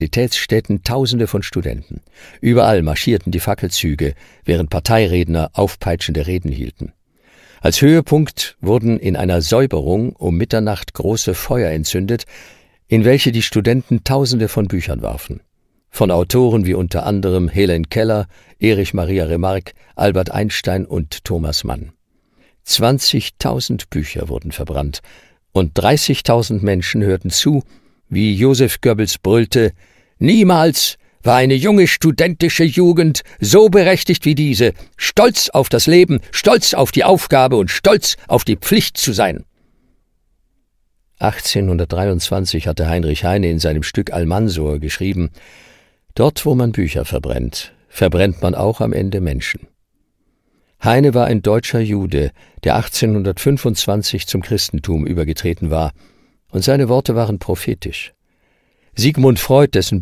Universitätsstädten Tausende von Studenten. Überall marschierten die Fackelzüge, während Parteiredner aufpeitschende Reden hielten. Als Höhepunkt wurden in einer Säuberung um Mitternacht große Feuer entzündet, in welche die Studenten Tausende von Büchern warfen. Von Autoren wie unter anderem Helen Keller, Erich Maria Remarque, Albert Einstein und Thomas Mann. 20.000 Bücher wurden verbrannt und 30.000 Menschen hörten zu, wie Joseph Goebbels brüllte: »Niemals war eine junge studentische Jugend so berechtigt wie diese, stolz auf das Leben, stolz auf die Aufgabe und stolz auf die Pflicht zu sein.« 1823 hatte Heinrich Heine in seinem Stück Almansor geschrieben: »Dort, wo man Bücher verbrennt, verbrennt man auch am Ende Menschen.« Heine war ein deutscher Jude, der 1825 zum Christentum übergetreten war, und seine Worte waren prophetisch. Sigmund Freud, dessen